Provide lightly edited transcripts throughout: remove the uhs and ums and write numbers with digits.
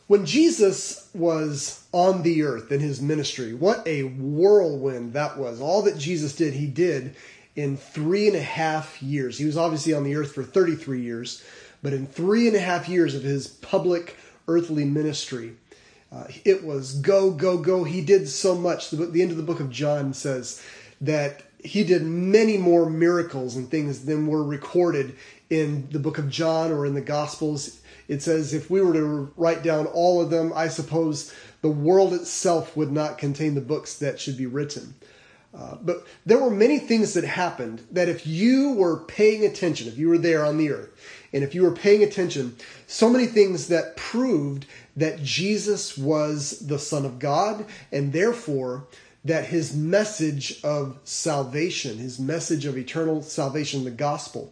When Jesus was on the earth in his ministry, what a whirlwind that was. All that Jesus did, he did in 3.5 years. He was obviously on the earth for 33 years, but in 3.5 years of his public earthly ministry, it was go, go, go. He did so much. The end of the book of John says that he did many more miracles and things than were recorded in the book of John or in the Gospels. It says if we were to write down all of them, I suppose the world itself would not contain the books that should be written. But there were many things that happened that if you were paying attention, if you were there on the earth, and if you were paying attention, so many things that proved that Jesus was the Son of God, and therefore that his message of salvation, his message of eternal salvation, the gospel,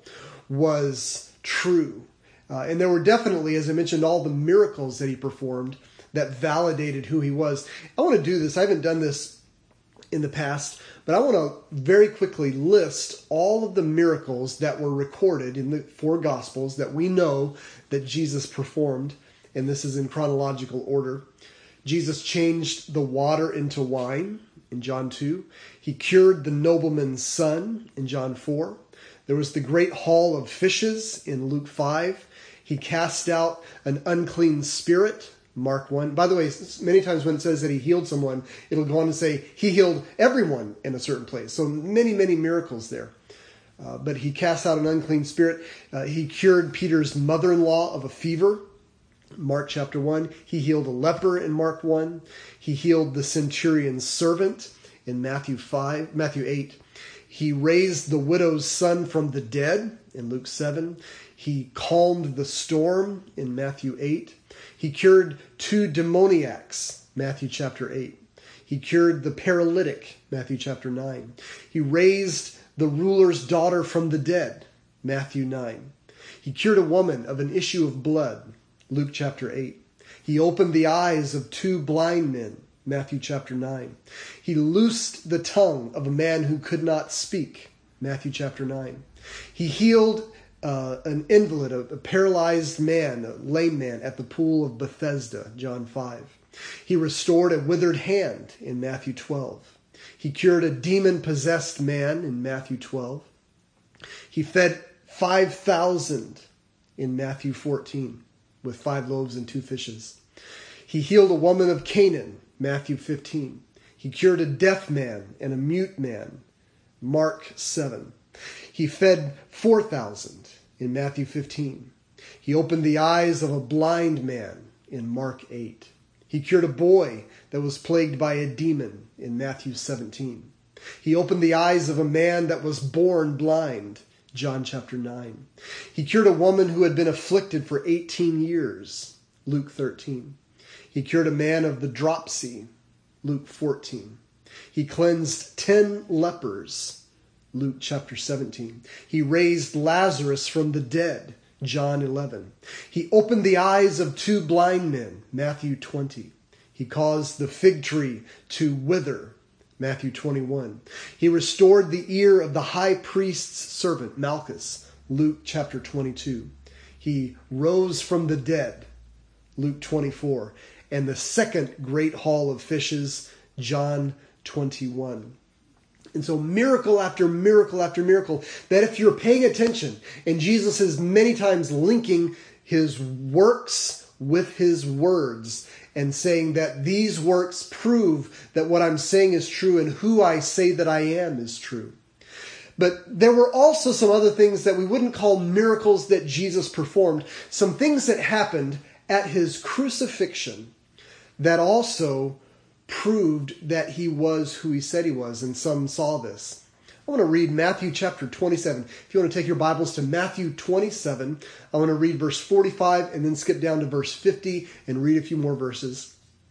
was true. And there were definitely, as I mentioned, all the miracles that he performed that validated who he was. I want to do this. I haven't done this in the past, but I want to very quickly list all of the miracles that were recorded in the 4 Gospels that we know that Jesus performed. And this is in chronological order. Jesus changed the water into wine in John 2. He cured the nobleman's son in John 4. There was the great haul of fishes in Luke 5. He cast out an unclean spirit, Mark 1. By the way, many times when it says that he healed someone, it'll go on to say he healed everyone in a certain place. So many, many miracles there. But he cast out an unclean spirit. He cured Peter's mother-in-law of a fever, Mark chapter 1. He healed a leper in Mark 1. He healed the centurion's servant in Matthew 8. He raised the widow's son from the dead in Luke 7. He calmed the storm in Matthew 8. He cured 2 demoniacs, Matthew chapter 8. He cured the paralytic, Matthew chapter 9. He raised the ruler's daughter from the dead, Matthew 9. He cured a woman of an issue of blood, Luke chapter 8. He opened the eyes of 2 blind men, Matthew chapter 9. He loosed the tongue of a man who could not speak, Matthew chapter 9. He healed an invalid, a paralyzed man, a lame man at the pool of Bethesda, John 5. He restored a withered hand in Matthew 12. He cured a demon-possessed man in Matthew 12. He fed 5,000 in Matthew 14 with 5 loaves and 2 fishes. He healed a woman of Canaan, Matthew 15. He cured a deaf man and a mute man, Mark 7. He fed 4,000 in Matthew 15. He opened the eyes of a blind man in Mark 8. He cured a boy that was plagued by a demon in Matthew 17. He opened the eyes of a man that was born blind, John chapter 9. He cured a woman who had been afflicted for 18 years, Luke 13. He cured a man of the dropsy, Luke 14. He cleansed 10 lepers, Luke chapter 17. He raised Lazarus from the dead, John 11. He opened the eyes of 2 blind men, Matthew 20. He caused the fig tree to wither, Matthew 21. He restored the ear of the high priest's servant, Malchus, Luke chapter 22. He rose from the dead, Luke 24. And the second great haul of fishes, John 21. And so miracle after miracle after miracle, that if you're paying attention, and Jesus is many times linking his works with his words and saying that these works prove that what I'm saying is true and who I say that I am is true. But there were also some other things that we wouldn't call miracles that Jesus performed, some things that happened at his crucifixion that also proved that he was who he said he was, and some saw this. I want to read Matthew chapter 27. If you want to take your Bibles to Matthew 27, I want to read verse 45 and then skip down to verse 50 and read a few more verses.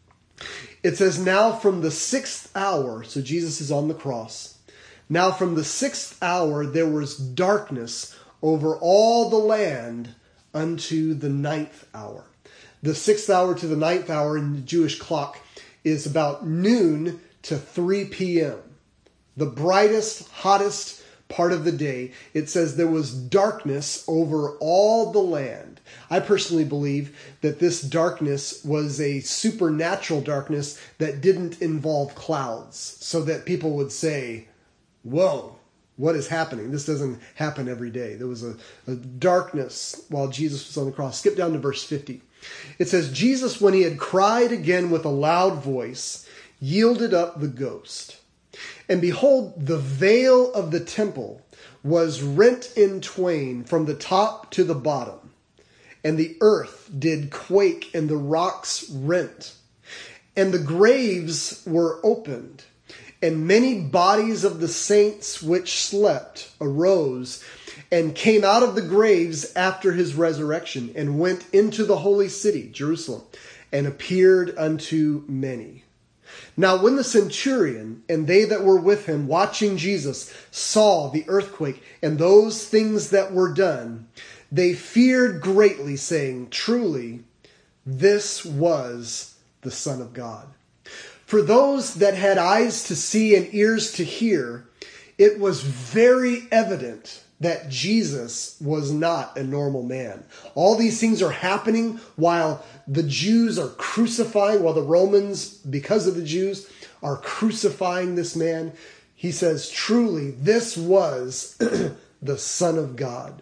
It says, "Now from the 6th hour," so Jesus is on the cross, "now from the 6th hour there was darkness over all the land unto the 9th hour." The 6th hour to the 9th hour in the Jewish clock is about noon to 3 p.m. The brightest, hottest part of the day, it says there was darkness over all the land. I personally believe that this darkness was a supernatural darkness that didn't involve clouds, so that people would say, whoa, what is happening? This doesn't happen every day. There was a darkness while Jesus was on the cross. Skip down to verse 50. It says, Jesus, when he had cried again with a loud voice, yielded up the ghost. And behold, the veil of the temple was rent in twain from the top to the bottom. And the earth did quake, and the rocks rent. And the graves were opened. And many bodies of the saints which slept arose and came out of the graves after his resurrection, and went into the holy city, Jerusalem, and appeared unto many. Now when the centurion and they that were with him watching Jesus saw the earthquake and those things that were done, they feared greatly, saying, truly, this was the Son of God. For those that had eyes to see and ears to hear, it was very evident that Jesus was not a normal man. All these things are happening while the Jews are crucifying, while the Romans, because of the Jews, are crucifying this man. He says, truly, this was the Son of God.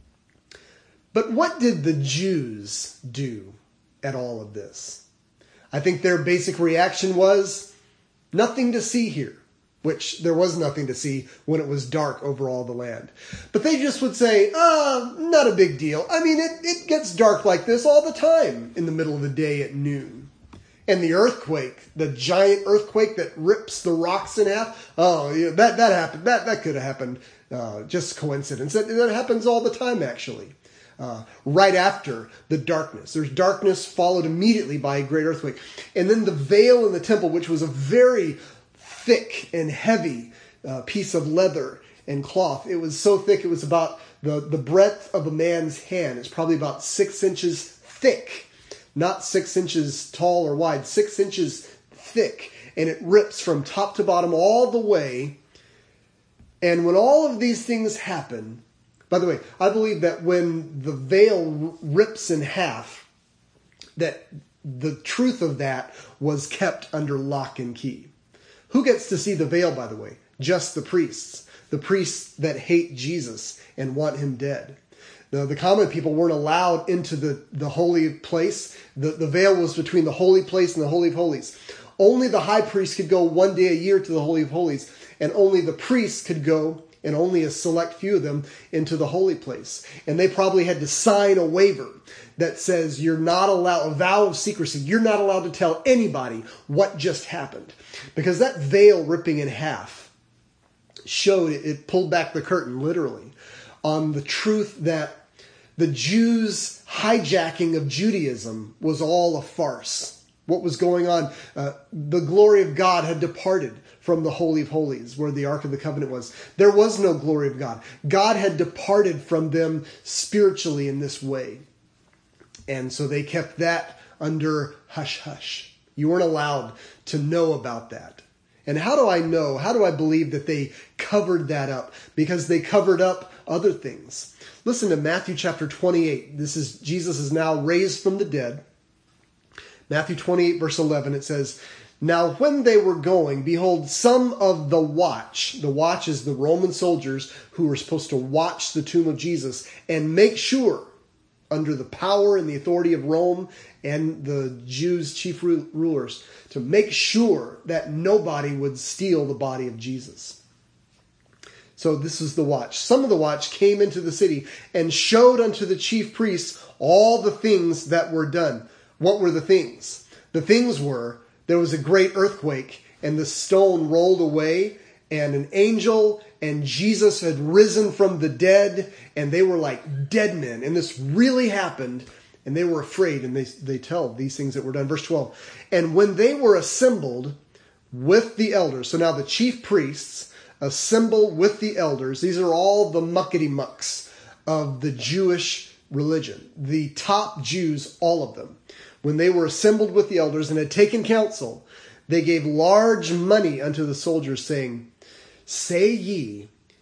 But what did the Jews do at all of this? I think their basic reaction was, nothing to see here. Which there was nothing to see when it was dark over all the land. But they just would say, not a big deal. I mean, it gets dark like this all the time in the middle of the day at noon. And the earthquake, the giant earthquake that rips the rocks in half, that happened. That could have happened, just coincidence. That happens all the time, actually. Right after the darkness. There's darkness followed immediately by a great earthquake. And then the veil in the temple, which was a very thick and heavy piece of leather and cloth. It was so thick, it was about the breadth of a man's hand. It's probably about 6 inches thick. Not 6 inches tall or wide, 6 inches thick. And it rips from top to bottom all the way. And when all of these things happen, by the way, I believe that when the veil rips in half, that the truth of that was kept under lock and key. Who gets to see the veil, by the way? Just the priests. The priests that hate Jesus and want him dead. The common people weren't allowed into the holy place. The veil was between the holy place and the Holy of Holies. Only the high priest could go one day a year to the Holy of Holies. And only the priests could go, and only a select few of them, into the holy place. And they probably had to sign a waiver that says you're not allowed, a vow of secrecy, you're not allowed to tell anybody what just happened. Because that veil ripping in half showed, it pulled back the curtain, literally, on the truth that the Jews' hijacking of Judaism was all a farce. What was going on? The glory of God had departed from the Holy of Holies, where the Ark of the Covenant was. There was no glory of God. God had departed from them spiritually in this way. And so they kept that under hush-hush. You weren't allowed to know about that. And how do I know? How do I believe that they covered that up? Because they covered up other things. Listen to Matthew chapter 28. This is, Jesus is now raised from the dead. Matthew 28 verse 11, it says, now when they were going, behold, some of the watch is the Roman soldiers who were supposed to watch the tomb of Jesus and make sure, under the power and the authority of Rome and the Jews' chief rulers, to make sure that nobody would steal the body of Jesus. So this is the watch. Some of the watch came into the city and showed unto the chief priests all the things that were done. What were the things? The things were, there was a great earthquake and the stone rolled away and an angel and Jesus had risen from the dead and they were like dead men. And this really happened and they were afraid, and they tell these things that were done. Verse 12, and when they were assembled with the elders, so now the chief priests assemble with the elders. These are all the muckety-mucks of the Jewish religion. The top Jews, all of them. When they were assembled with the elders and had taken counsel, they gave large money unto the soldiers, saying, say ye,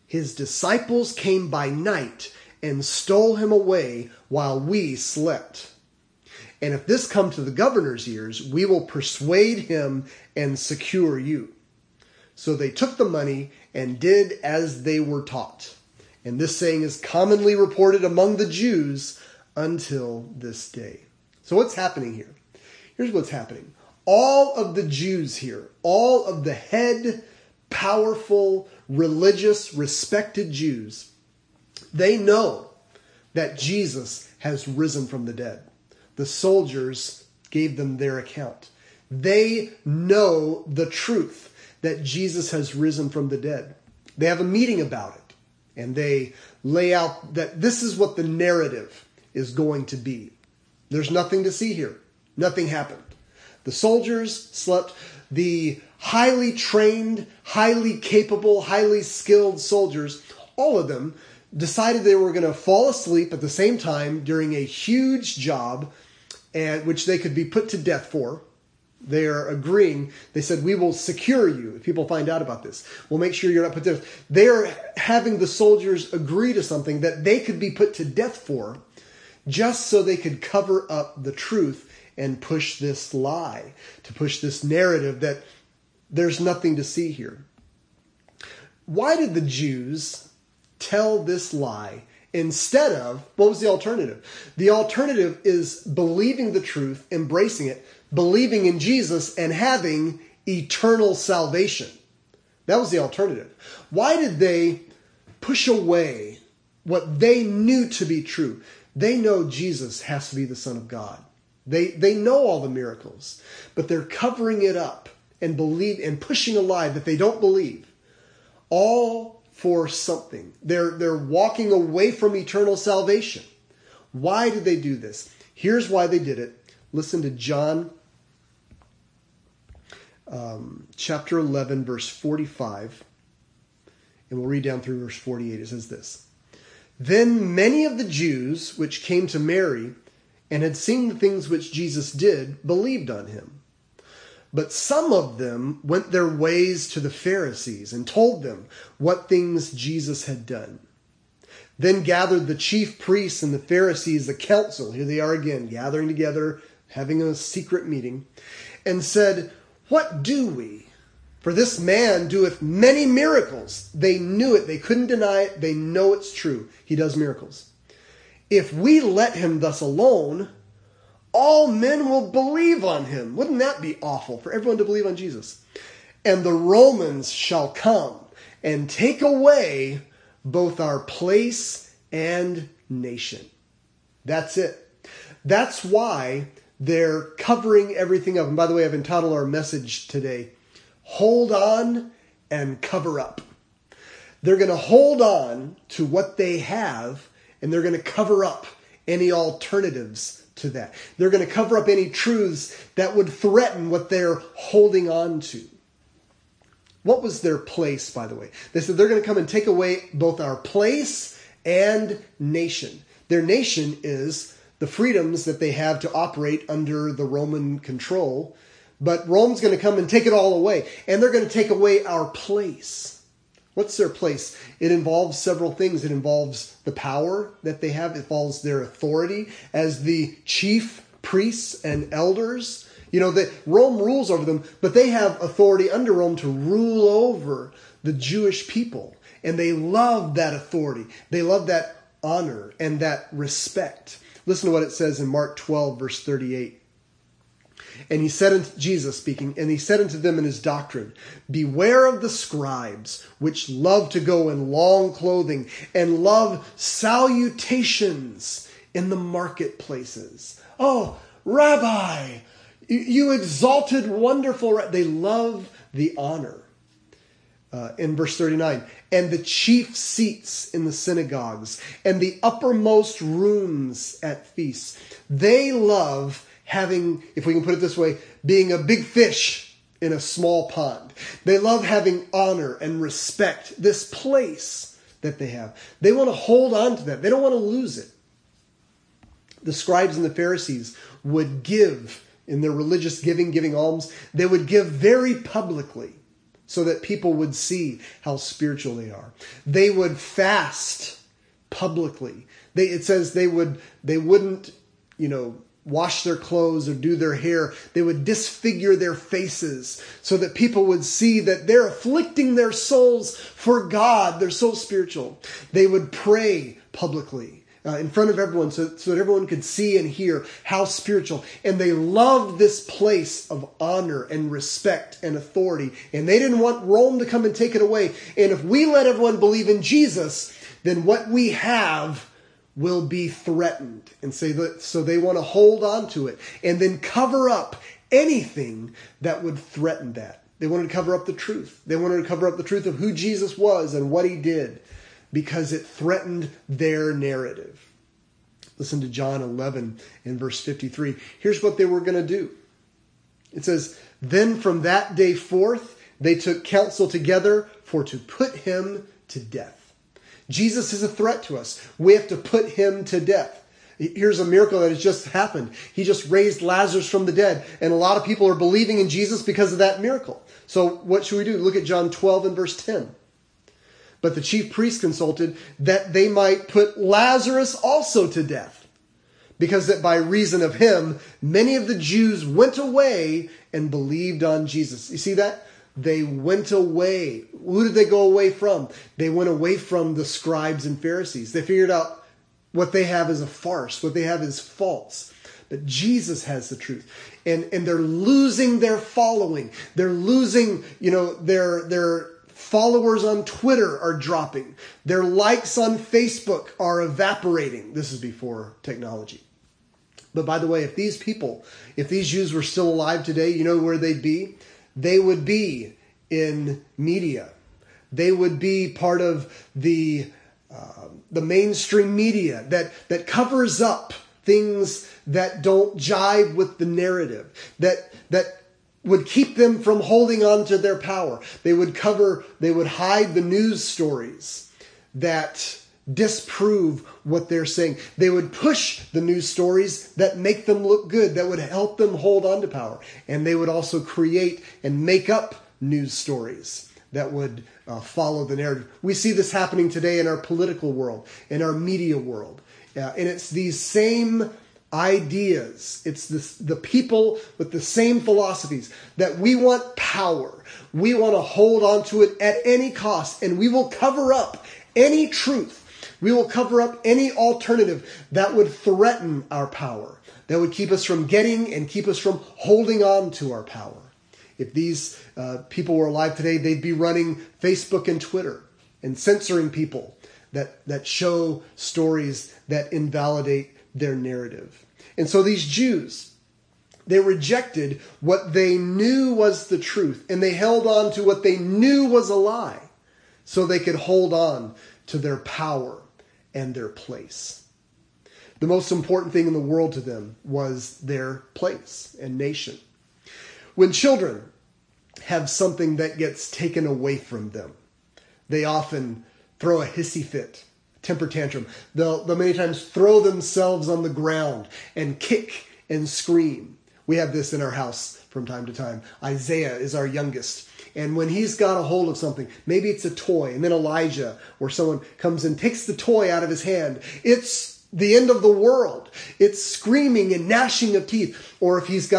his disciples came by night and stole him away while we slept. And if this come to the governor's ears, we will persuade him and secure you. So they took the money and did as they were taught. And this saying is commonly reported among the Jews until this day. So what's happening here? Here's what's happening. All of the Jews here, all of the head, powerful, religious, respected Jews, they know that Jesus has risen from the dead. The soldiers gave them their account. They know the truth that Jesus has risen from the dead. They have a meeting about it, and they lay out that this is what the narrative is going to be. There's nothing to see here. Nothing happened. The soldiers slept. The highly trained, highly capable, highly skilled soldiers, all of them decided they were going to fall asleep at the same time during a huge job, and which they could be put to death for. They are agreeing. They said, we will secure you if people find out about this. We'll make sure you're not put to death. They are having the soldiers agree to something that they could be put to death for just so they could cover up the truth and push this lie, to push this narrative that there's nothing to see here. Why did the Jews tell this lie instead of, what was the alternative? The alternative is believing the truth, embracing it, believing in Jesus, and having eternal salvation. That was the alternative. Why did they push away what they knew to be true? They know Jesus has to be the Son of God. They know all the miracles, but they're covering it up and pushing a lie that they don't believe, all for something. They're walking away from eternal salvation. Why did they do this? Here's why they did it. Listen to John chapter 11, verse 45, and we'll read down through verse 48. It says this: Then many of the Jews which came to Mary and had seen the things which Jesus did believed on him. But some of them went their ways to the Pharisees and told them what things Jesus had done. Then gathered the chief priests and the Pharisees a council. Here they are again, gathering together, having a secret meeting, and said, What do we? For this man doeth many miracles. They knew it. They couldn't deny it. They know it's true. He does miracles. If we let him thus alone, all men will believe on him. Wouldn't that be awful for everyone to believe on Jesus? And the Romans shall come and take away both our place and nation. That's it. That's why they're covering everything up. And by the way, I've entitled our message today, Hold On and Cover Up. They're going to hold on to what they have, and they're going to cover up any alternatives to that. They're going to cover up any truths that would threaten what they're holding on to. What was their place, by the way? They said they're going to come and take away both our place and nation. Their nation is the freedoms that they have to operate under the Roman control. But Rome's going to come and take it all away. And they're going to take away our place. What's their place? It involves several things. It involves the power that they have. It involves their authority as the chief priests and elders. You know, that Rome rules over them, but they have authority under Rome to rule over the Jewish people. And they love that authority. They love that honor and that respect. Listen to what it says in Mark 12, verse 38. And he said unto Jesus speaking, and he said unto them in his doctrine, Beware of the scribes, which love to go in long clothing, and love salutations in the marketplaces. Oh, Rabbi, you exalted, wonderful. They love the honor. In verse 39, and the chief seats in the synagogues, and the uppermost rooms at feasts. They love having, if we can put it this way, being a big fish in a small pond. They love having honor and respect, this place that they have. They want to hold on to that. They don't want to lose it. The scribes and the Pharisees would give in their religious giving alms. They would give very publicly. so that people would see how spiritual they are. They would fast publicly. It says they wouldn't, wash their clothes or do their hair. They would disfigure their faces so that people would see that they're afflicting their souls for God. They're so spiritual. They would pray publicly in front of everyone so that everyone could see and hear how spiritual. And they loved this place of honor and respect and authority. And they didn't want Rome to come and take it away. And if we let everyone believe in Jesus, then what we have will be threatened. And so they want to hold on to it and then cover up anything that would threaten that. They wanted to cover up the truth. They wanted to cover up the truth of who Jesus was and what he did because it threatened their narrative. Listen to John 11 in verse 53. Here's what they were going to do. It says, "Then from that day forth, they took counsel together for to put him to death." Jesus is a threat to us. We have to put him to death. Here's a miracle that has just happened. He just raised Lazarus from the dead. And a lot of people are believing in Jesus because of that miracle. So what should we do? Look at John 12 and verse 10. "But the chief priests consulted that they might put Lazarus also to death, because that by reason of him, many of the Jews went away and believed on Jesus." You see that? They went away. Who did they go away from? They went away from the scribes and Pharisees. They figured out what they have is a farce. What they have is false. But Jesus has the truth. And they're losing their following. They're losing, their followers on Twitter are dropping. Their likes on Facebook are evaporating. This is before technology. But by the way, if these Jews were still alive today, you know where they'd be? They would be in media. They would be part of the mainstream media that covers up things that don't jive with the narrative, that would keep them from holding on to their power. They would hide the news stories that disprove what they're saying. They would push the news stories that make them look good, that would help them hold on to power. And they would also create and make up news stories that would follow the narrative. We see this happening today in our political world, in our media world. And it's these same ideas. It's the people with the same philosophies that we want power. We want to hold on to it at any cost. And we will cover up any truth. We will cover up any alternative that would threaten our power, that would keep us from getting and keep us from holding on to our power. If these people were alive today, they'd be running Facebook and Twitter and censoring people that show stories that invalidate their narrative. And so these Jews, they rejected what they knew was the truth, and they held on to what they knew was a lie so they could hold on to their power and their place. The most important thing in the world to them was their place and nation. When children have something that gets taken away from them, they often throw a hissy fit, temper tantrum. They'll many times throw themselves on the ground and kick and scream. We have this in our house from time to time. Isaiah is our youngest. And when he's got a hold of something, maybe it's a toy, and then Elijah or someone comes and takes the toy out of his hand, it's the end of the world. It's screaming and gnashing of teeth. Or if he's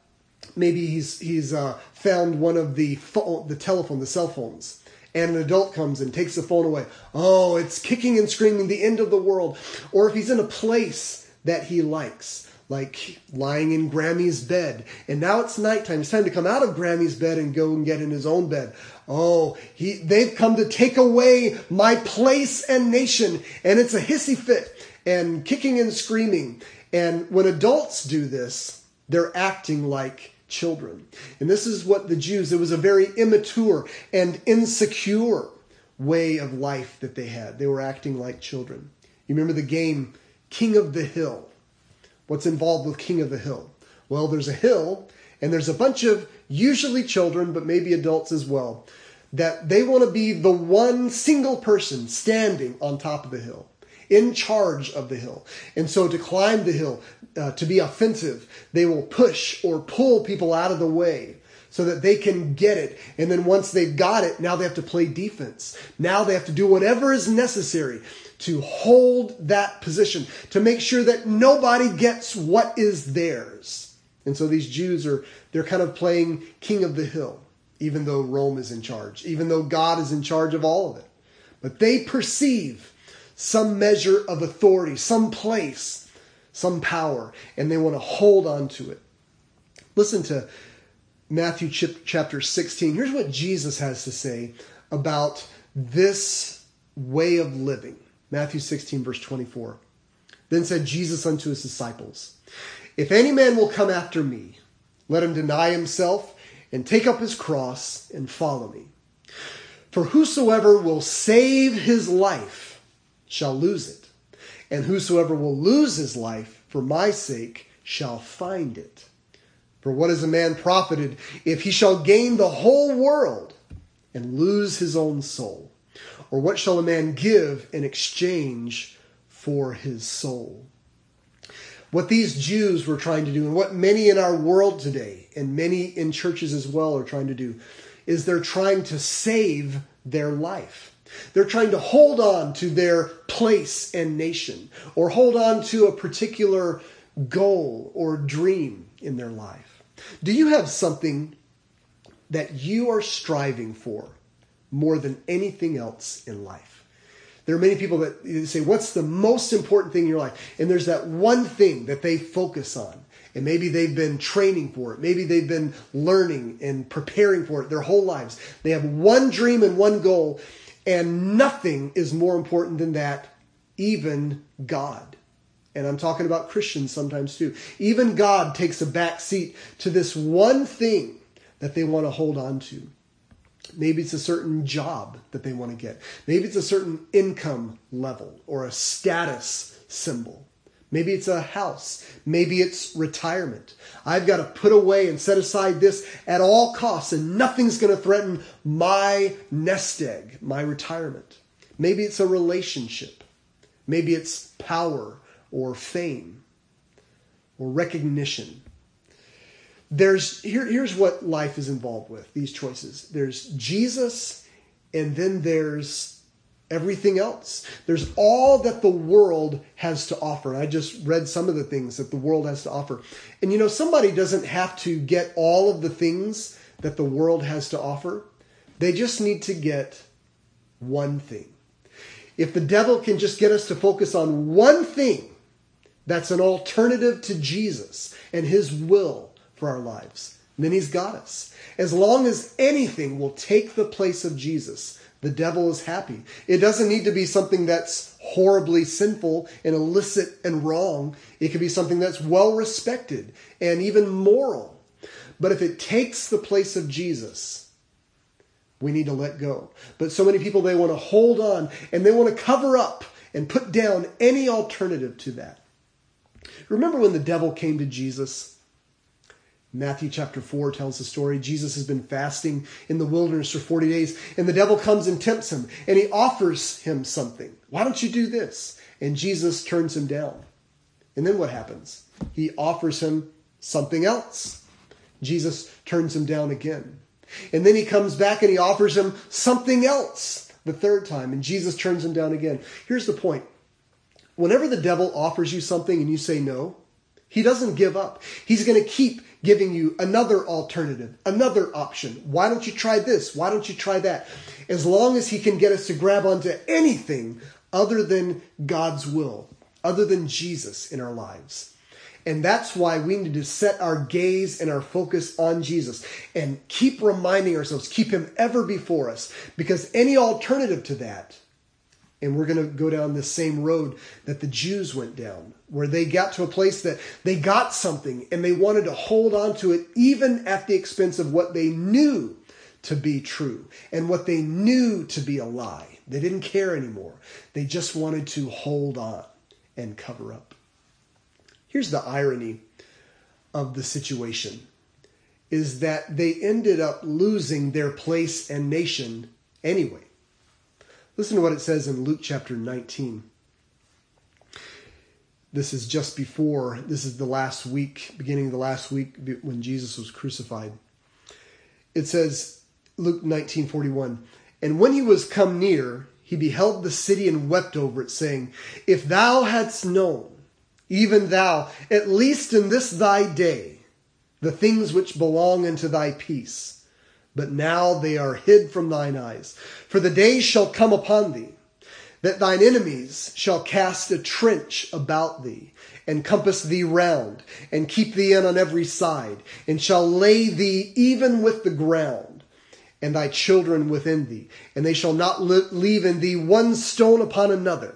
found one of the cell phones, and an adult comes and takes the phone away. Oh, it's kicking and screaming, the end of the world. Or if he's in a place that he likes, like lying in Grammy's bed, and now it's nighttime. It's time to come out of Grammy's bed and go and get in his own bed. Oh, they've come to take away my place and nation, and it's a hissy fit and kicking and screaming. And when adults do this, they're acting like children. And this is what the Jews, it was a very immature and insecure way of life that they had. They were acting like children. You remember the game King of the Hill? What's involved with King of the Hill? Well, there's a hill, and there's a bunch of usually children, but maybe adults as well, that they want to be the one single person standing on top of the hill, in charge of the hill. And so to climb the hill, to be offensive, they will push or pull people out of the way so that they can get it. And then once they've got it, now they have to play defense. Now they have to do whatever is necessary to hold that position, to make sure that nobody gets what is theirs. And so these Jews they're kind of playing king of the hill, even though Rome is in charge, even though God is in charge of all of it. But they perceive some measure of authority, some place, some power, and they want to hold on to it. Listen to Matthew chapter 16. Here's what Jesus has to say about this way of living. Matthew 16, verse 24. Then said Jesus unto his disciples, if any man will come after me, let him deny himself and take up his cross and follow me. For whosoever will save his life shall lose it, and whosoever will lose his life for my sake shall find it. For what is a man profited if he shall gain the whole world and lose his own soul? Or what shall a man give in exchange for his soul? What these Jews were trying to do, and what many in our world today, and many in churches as well are trying to do, is they're trying to save their life. They're trying to hold on to their place and nation, or hold on to a particular goal or dream in their life. Do you have something that you are striving for more than anything else in life? There are many people that say, what's the most important thing in your life? And there's that one thing that they focus on. And maybe they've been training for it. Maybe they've been learning and preparing for it their whole lives. They have one dream and one goal, and nothing is more important than that, even God. And I'm talking about Christians sometimes too. Even God takes a back seat to this one thing that they want to hold on to. Maybe it's a certain job that they want to get. Maybe it's a certain income level or a status symbol. Maybe it's a house. Maybe it's retirement. I've got to put away and set aside this at all costs, and nothing's going to threaten my nest egg, my retirement. Maybe it's a relationship. Maybe it's power or fame or recognition. Here's what life is involved with, these choices. There's Jesus, and then there's everything else. There's all that the world has to offer. And I just read some of the things that the world has to offer. And somebody doesn't have to get all of the things that the world has to offer. They just need to get one thing. If the devil can just get us to focus on one thing that's an alternative to Jesus and his will for our lives, then he's got us. As long as anything will take the place of Jesus, the devil is happy. It doesn't need to be something that's horribly sinful and illicit and wrong. It could be something that's well respected and even moral. But if it takes the place of Jesus, we need to let go. But so many people, they want to hold on and they want to cover up and put down any alternative to that. Remember when the devil came to Jesus? Matthew chapter 4 tells the story. Jesus has been fasting in the wilderness for 40 days, and the devil comes and tempts him, and he offers him something. Why don't you do this? And Jesus turns him down. And then what happens? He offers him something else. Jesus turns him down again. And then he comes back and he offers him something else the third time, and Jesus turns him down again. Here's the point. Whenever the devil offers you something and you say no, he doesn't give up. He's going to keep giving you another alternative, another option. Why don't you try this? Why don't you try that? As long as he can get us to grab onto anything other than God's will, other than Jesus in our lives. And that's why we need to set our gaze and our focus on Jesus and keep reminding ourselves, keep him ever before us, because any alternative to that, and we're going to go down this same road that the Jews went down, where they got to a place that they got something and they wanted to hold on to it even at the expense of what they knew to be true and what they knew to be a lie. They didn't care anymore. They just wanted to hold on and cover up. Here's the irony of the situation, is that they ended up losing their place and nation anyway. Listen to what it says in Luke chapter 19. This is the last week, beginning of the last week when Jesus was crucified. It says, Luke 19:41, and when he was come near, he beheld the city and wept over it, saying, if thou hadst known, even thou, at least in this thy day, the things which belong unto thy peace, but now they are hid from thine eyes. For the days shall come upon thee, that thine enemies shall cast a trench about thee, and compass thee round, and keep thee in on every side, and shall lay thee even with the ground, and thy children within thee, and they shall not leave in thee one stone upon another,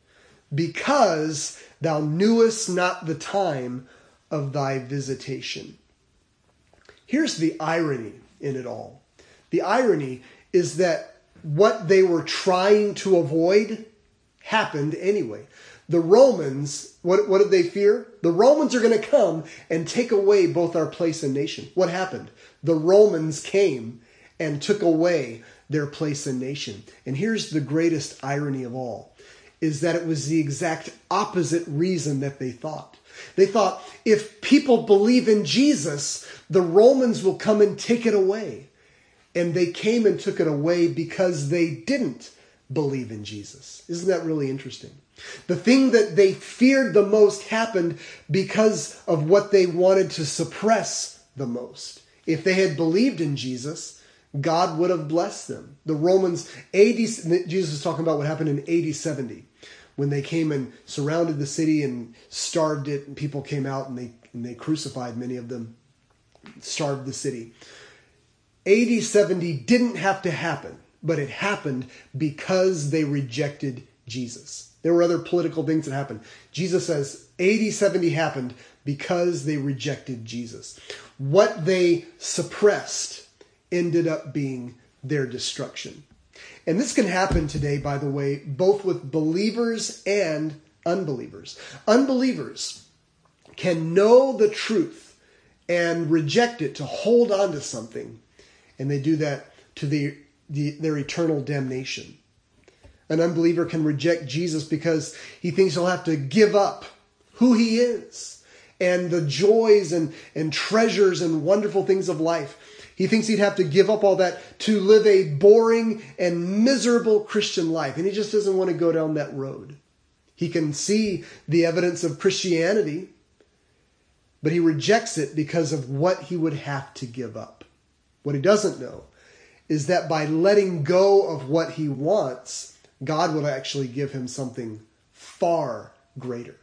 because thou knewest not the time of thy visitation. Here's the irony in it all. The irony is that what they were trying to avoid happened anyway. The Romans, what did they fear? The Romans are going to come and take away both our place and nation. What happened? The Romans came and took away their place and nation. And here's the greatest irony of all, is that it was the exact opposite reason that they thought. They thought, if people believe in Jesus, the Romans will come and take it away. And they came and took it away because they didn't believe in Jesus. Isn't that really interesting? The thing that they feared the most happened because of what they wanted to suppress the most. If they had believed in Jesus, God would have blessed them. The Romans, Jesus is talking about what happened in AD 70, when they came and surrounded the city and starved it, and people came out and they crucified many of them, starved the city. AD 70 didn't have to happen, but it happened because they rejected Jesus. There were other political things that happened. Jesus says AD 70 happened because they rejected Jesus. What they suppressed ended up being their destruction. And this can happen today, by the way, both with believers and unbelievers. Unbelievers can know the truth and reject it to hold on to something. And they do that to their eternal damnation. An unbeliever can reject Jesus because he thinks he'll have to give up who he is and the joys and treasures and wonderful things of life. He thinks he'd have to give up all that to live a boring and miserable Christian life. And he just doesn't want to go down that road. He can see the evidence of Christianity, but he rejects it because of what he would have to give up. What he doesn't know is that by letting go of what he wants, God will actually give him something far greater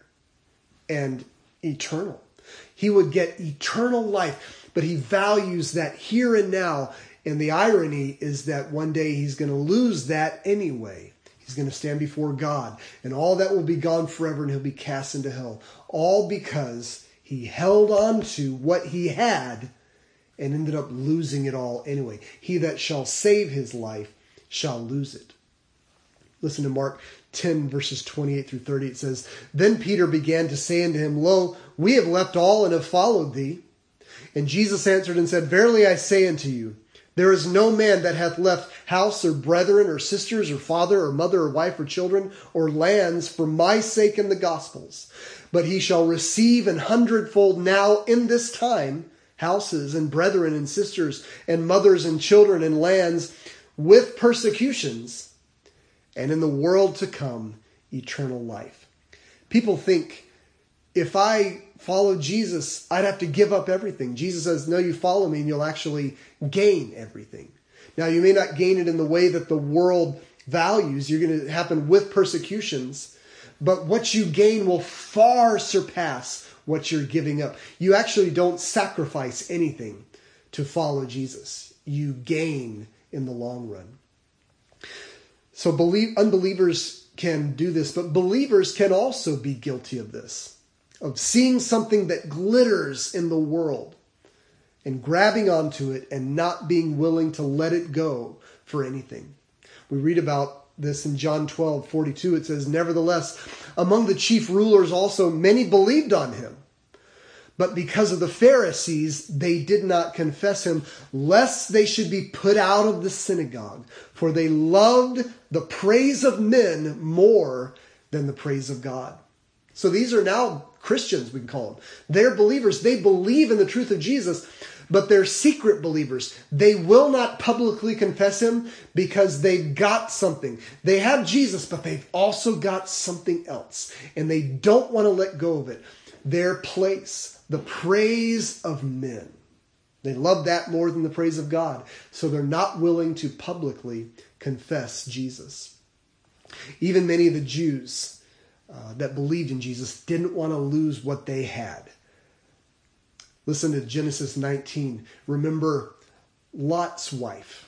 and eternal. He would get eternal life, but he values that here and now. And the irony is that one day he's going to lose that anyway. He's going to stand before God, and all that will be gone forever, and he'll be cast into hell. All because he held on to what he had and ended up losing it all anyway. He that shall save his life shall lose it. Listen to Mark 10, verses 28 through 30. It says, Then Peter began to say unto him, Lo, we have left all and have followed thee. And Jesus answered and said, Verily I say unto you, there is no man that hath left house or brethren or sisters or father or mother or wife or children or lands for my sake in the gospels, but he shall receive an hundredfold now in this time houses and brethren and sisters and mothers and children and lands with persecutions, and in the world to come eternal life. People think, if I follow Jesus, I'd have to give up everything. Jesus says, no, you follow me and you'll actually gain everything. Now, you may not gain it in the way that the world values. You're going to happen with persecutions. But what you gain will far surpass what you're giving up. You actually don't sacrifice anything to follow Jesus. You gain in the long run. So unbelievers can do this, but believers can also be guilty of this, of seeing something that glitters in the world and grabbing onto it and not being willing to let it go for anything. We read about this in John 12:42. It says, Nevertheless, among the chief rulers also many believed on him. But because of the Pharisees, they did not confess him, lest they should be put out of the synagogue. For they loved the praise of men more than the praise of God. So these are now Christians, we can call them. They're believers. They believe in the truth of Jesus, But they're secret believers. They will not publicly confess him because they've got something. They have Jesus, but they've also got something else. And they don't want to let go of it. Their place, the praise of men. They love that more than the praise of God. So they're not willing to publicly confess Jesus. Even many of the Jews that believed in Jesus didn't want to lose what they had. Listen to Genesis 19. Remember Lot's wife.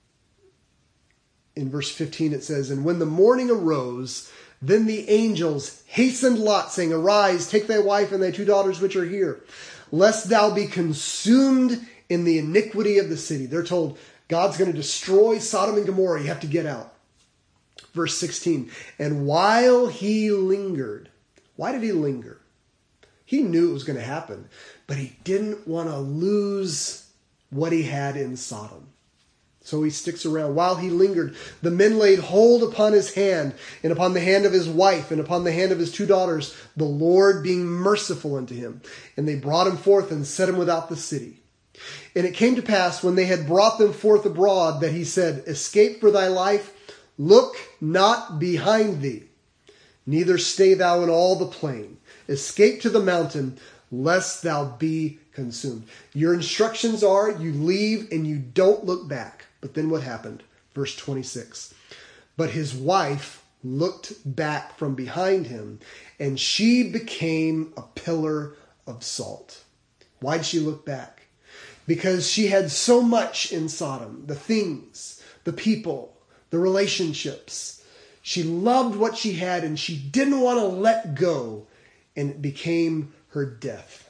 In verse 15 it says, "And when the morning arose, then the angels hastened Lot, saying, Arise, take thy wife and thy 2 daughters which are here, lest thou be consumed in the iniquity of the city." They're told God's going to destroy Sodom and Gomorrah. You have to get out. Verse 16, "And while he lingered," why did he linger? He knew it was going to happen, but he didn't want to lose what he had in Sodom. So he sticks around. "While he lingered, the men laid hold upon his hand, and upon the hand of his wife, and upon the hand of his 2 daughters, the Lord being merciful unto him. And they brought him forth and set him without the city. And it came to pass, when they had brought them forth abroad, that he said, Escape for thy life, look not behind thee, neither stay thou in all the plain. Escape to the mountain, lest thou be consumed." Your instructions are you leave and you don't look back. But then what happened? Verse 26. "But his wife looked back from behind him, and she became a pillar of salt." Why'd she look back? Because she had so much in Sodom. The things, the people, the relationships. She loved what she had and she didn't want to let go. And it became her death.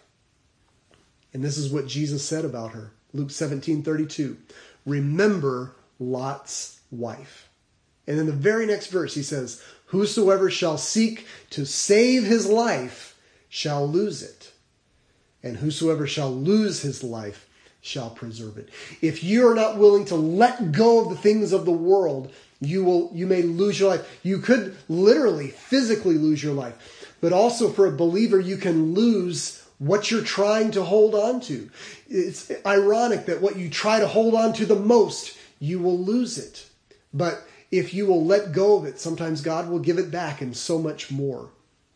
And this is what Jesus said about her. Luke 17:32. "Remember Lot's wife." And in the very next verse he says, "Whosoever shall seek to save his life shall lose it. And whosoever shall lose his life shall preserve it." If you're not willing to let go of the things of the world, you may lose your life. You could literally, physically lose your life. But also for a believer, you can lose what you're trying to hold on to. It's ironic that what you try to hold on to the most, you will lose it. But if you will let go of it, sometimes God will give it back and so much more.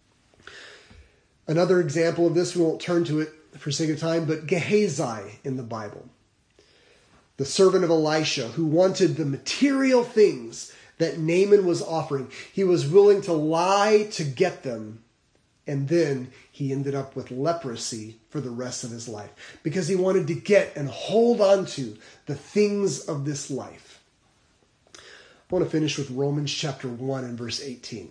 Another example of this, we won't turn to it for sake of time, but Gehazi in the Bible. The servant of Elisha who wanted the material things that Naaman was offering. He was willing to lie to get them. And then he ended up with leprosy for the rest of his life because he wanted to get and hold on to the things of this life. I want to finish with Romans chapter 1 and verse 18.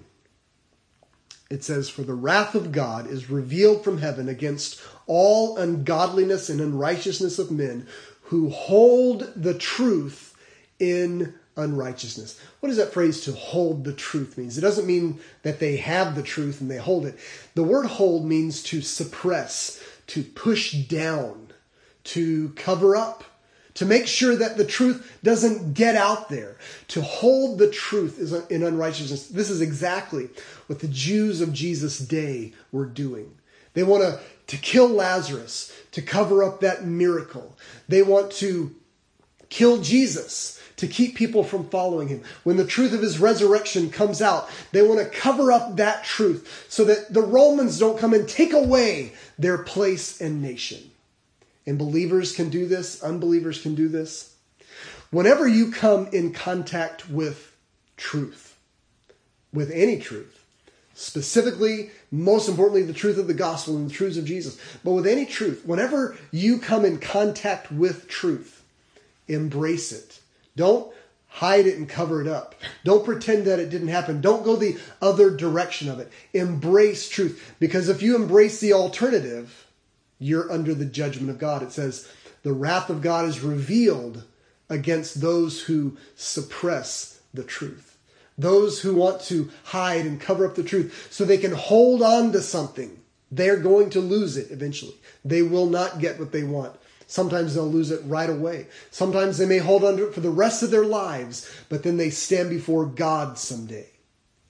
It says, "For the wrath of God is revealed from heaven against all ungodliness and unrighteousness of men who hold the truth in unrighteousness." What does that phrase, to hold the truth, means? It doesn't mean that they have the truth and they hold it. The word hold means to suppress, to push down, to cover up, to make sure that the truth doesn't get out there. To hold the truth is in unrighteousness. This is exactly what the Jews of Jesus' day were doing. They want to kill Lazarus, to cover up that miracle. They want to kill Jesus to keep people from following him. When the truth of his resurrection comes out, they want to cover up that truth so that the Romans don't come and take away their place and nation. And believers can do this. Unbelievers can do this. Whenever you come in contact with truth, with any truth, specifically, most importantly, the truth of the gospel and the truths of Jesus, but with any truth, whenever you come in contact with truth, embrace it. Don't hide it and cover it up. Don't pretend that it didn't happen. Don't go the other direction of it. Embrace truth. Because if you embrace the alternative, you're under the judgment of God. It says, the wrath of God is revealed against those who suppress the truth. Those who want to hide and cover up the truth so they can hold on to something. They're going to lose it eventually. They will not get what they want. Sometimes they'll lose it right away. Sometimes they may hold on to it for the rest of their lives, but then they stand before God someday.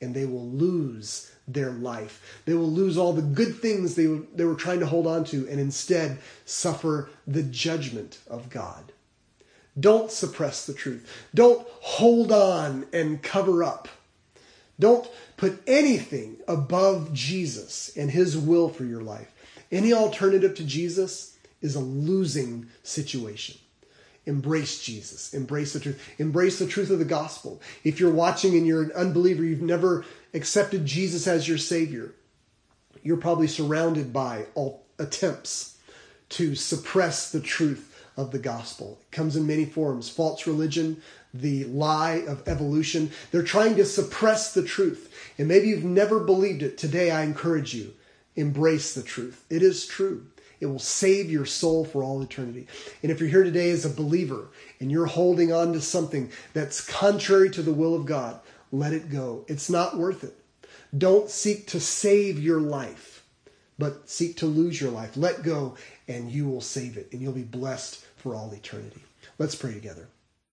and they will lose their life. They will lose all the good things they were trying to hold on to and instead suffer the judgment of God. Don't suppress the truth. Don't hold on and cover up. Don't put anything above Jesus and his will for your life. Any alternative to Jesus is a losing situation. Embrace Jesus. Embrace the truth. Embrace the truth of the gospel. If you're watching and you're an unbeliever, you've never accepted Jesus as your Savior, you're probably surrounded by all attempts to suppress the truth of the gospel. It comes in many forms. False religion, the lie of evolution. They're trying to suppress the truth. And maybe you've never believed it. Today I encourage you, embrace the truth. It is true. It will save your soul for all eternity. And if you're here today as a believer and you're holding on to something that's contrary to the will of God, let it go. It's not worth it. Don't seek to save your life, but seek to lose your life. Let go and you will save it, and you'll be blessed for all eternity. Let's pray together.